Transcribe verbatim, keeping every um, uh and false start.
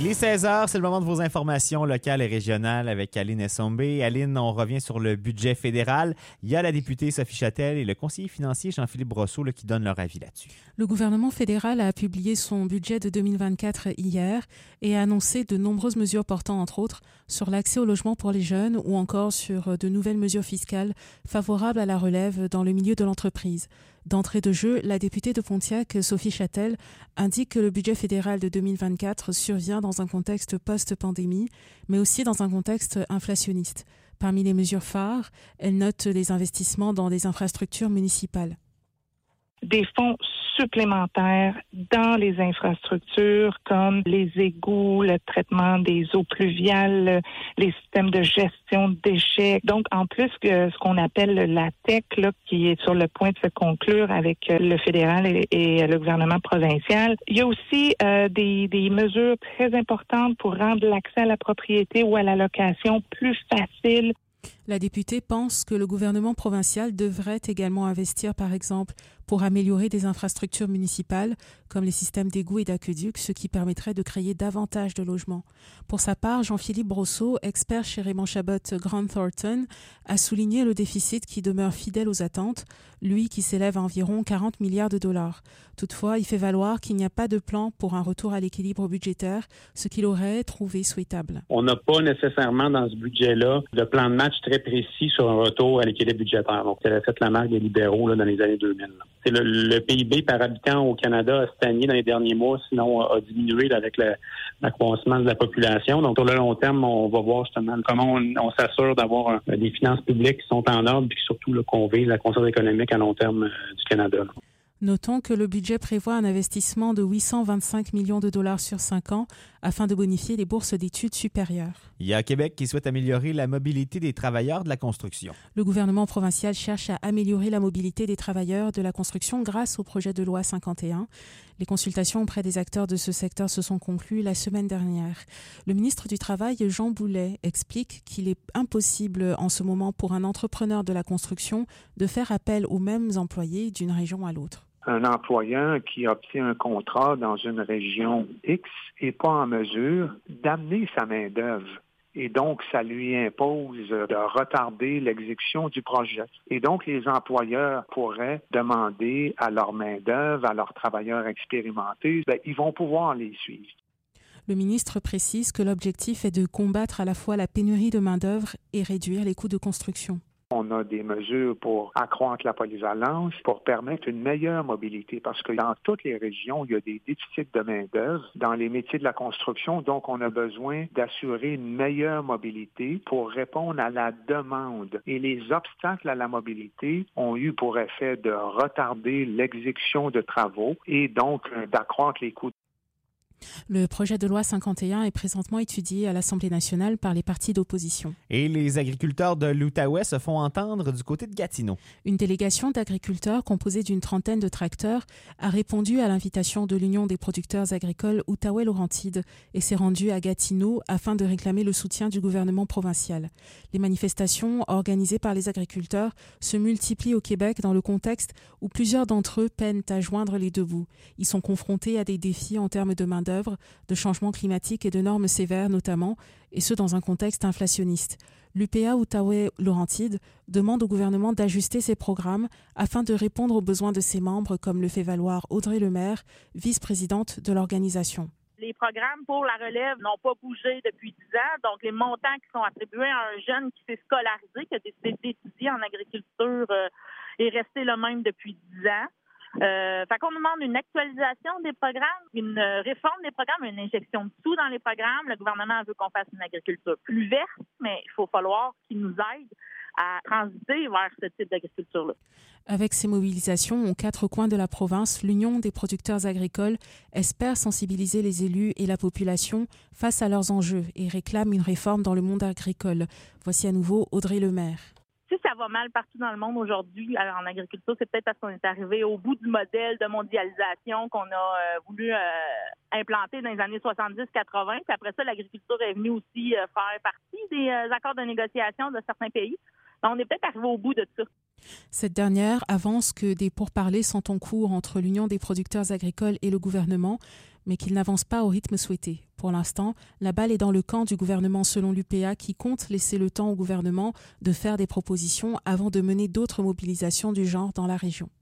Il est seize heures, c'est le moment de vos informations locales et régionales avec Aline Essombé. Aline, on revient sur le budget fédéral. Il y a la députée Sophie Châtel et le conseiller financier Jean-Philippe Brosseau là, qui donnent leur avis là-dessus. Le gouvernement fédéral a publié son budget de deux mille vingt-quatre hier et a annoncé de nombreuses mesures portant, entre autres, sur l'accès au logement pour les jeunes ou encore sur de nouvelles mesures fiscales favorables à la relève dans le milieu de l'entreprise. D'entrée de jeu, la députée de Pontiac, Sophie Châtel, indique que le budget fédéral de deux mille vingt-quatre survient dans un contexte post-pandémie, mais aussi dans un contexte inflationniste. Parmi les mesures phares, elle note les investissements dans les infrastructures municipales. Des fonds supplémentaires dans les infrastructures comme les égouts, le traitement des eaux pluviales, les systèmes de gestion de déchets. Donc, en plus que ce qu'on appelle la T E C, là, qui est sur le point de se conclure avec le fédéral et, et le gouvernement provincial, il y a aussi euh, des, des mesures très importantes pour rendre l'accès à la propriété ou à la location plus facile. La députée pense que le gouvernement provincial devrait également investir, par exemple, pour améliorer des infrastructures municipales comme les systèmes d'égouts et d'aqueducs, ce qui permettrait de créer davantage de logements. Pour sa part, Jean-Philippe Brosseau, expert chez Raymond Chabot Grant Thornton, a souligné le déficit qui demeure fidèle aux attentes, lui qui s'élève à environ quarante milliards de dollars. Toutefois, il fait valoir qu'il n'y a pas de plan pour un retour à l'équilibre budgétaire, ce qu'il aurait trouvé souhaitable. On n'a pas nécessairement dans ce budget-là de plan de match très précis sur un retour à l'équilibre budgétaire. Donc, elle a fait la marque des libéraux là, dans les années deux mille. Là. C'est le, le P I B par habitant au Canada a stagné dans les derniers mois, sinon a, a diminué là, avec le, l'accroissement de la population. Donc, sur le long terme, on va voir justement comment on, on s'assure d'avoir un, des finances publiques qui sont en ordre, puis surtout là, qu'on vise la croissance économique à long terme euh, du Canada. Là. Notons que le budget prévoit un investissement de huit cent vingt-cinq millions de dollars sur cinq ans afin de bonifier les bourses d'études supérieures. Il y a Québec qui souhaite améliorer la mobilité des travailleurs de la construction. Le gouvernement provincial cherche à améliorer la mobilité des travailleurs de la construction grâce au projet de loi cinquante et un. Les consultations auprès des acteurs de ce secteur se sont conclues la semaine dernière. Le ministre du Travail, Jean Boulet, explique qu'il est impossible en ce moment pour un entrepreneur de la construction de faire appel aux mêmes employés d'une région à l'autre. Un employeur qui obtient un contrat dans une région X n'est pas en mesure d'amener sa main-d'œuvre. Et donc, ça lui impose de retarder l'exécution du projet. Et donc, les employeurs pourraient demander à leur main-d'œuvre, à leurs travailleurs expérimentés, bien, ils vont pouvoir les suivre. Le ministre précise que l'objectif est de combattre à la fois la pénurie de main-d'œuvre et réduire les coûts de construction. On a des mesures pour accroître la polyvalence, pour permettre une meilleure mobilité, parce que dans toutes les régions, il y a des déficits de main-d'œuvre dans les métiers de la construction. Donc, on a besoin d'assurer une meilleure mobilité pour répondre à la demande. Et les obstacles à la mobilité ont eu pour effet de retarder l'exécution de travaux et donc d'accroître les coûts. Le projet de loi cinquante et un est présentement étudié à l'Assemblée nationale par les partis d'opposition. Et les agriculteurs de l'Outaouais se font entendre du côté de Gatineau. Une délégation d'agriculteurs composée d'une trentaine de tracteurs a répondu à l'invitation de l'Union des producteurs agricoles Outaouais-Laurentides et s'est rendue à Gatineau afin de réclamer le soutien du gouvernement provincial. Les manifestations organisées par les agriculteurs se multiplient au Québec dans le contexte où plusieurs d'entre eux peinent à joindre les deux bouts. Ils sont confrontés à des défis en termes de main-d'œuvre, de changement climatique et de normes sévères notamment, et ce dans un contexte inflationniste. L'U P A Outaouais-Laurentides demande au gouvernement d'ajuster ses programmes afin de répondre aux besoins de ses membres, comme le fait valoir Audrey Lemaire, vice-présidente de l'organisation. Les programmes pour la relève n'ont pas bougé depuis dix ans, donc les montants qui sont attribués à un jeune qui s'est scolarisé, qui a décidé d'étudier en agriculture, euh, est resté le même depuis dix ans. Euh, fait qu'on nous demande une actualisation des programmes, une réforme des programmes, une injection de sous dans les programmes. Le gouvernement veut qu'on fasse une agriculture plus verte, mais il faut falloir qu'il nous aide à transiter vers ce type d'agriculture-là. Avec ces mobilisations aux quatre coins de la province, l'Union des producteurs agricoles espère sensibiliser les élus et la population face à leurs enjeux et réclame une réforme dans le monde agricole. Voici à nouveau Audrey Lemaire. Si ça va mal partout dans le monde aujourd'hui en agriculture, c'est peut-être parce qu'on est arrivé au bout du modèle de mondialisation qu'on a euh, voulu euh, implanter dans les années soixante-dix quatre-vingt. Puis après ça, l'agriculture est venue aussi euh, faire partie des euh, accords de négociation de certains pays. Donc, on est peut-être arrivé au bout de tout ça. Cette dernière avance que des pourparlers sont en cours entre l'Union des producteurs agricoles et le gouvernement, mais qu'ils n'avancent pas au rythme souhaité. Pour l'instant, la balle est dans le camp du gouvernement selon l'U P A qui compte laisser le temps au gouvernement de faire des propositions avant de mener d'autres mobilisations du genre dans la région.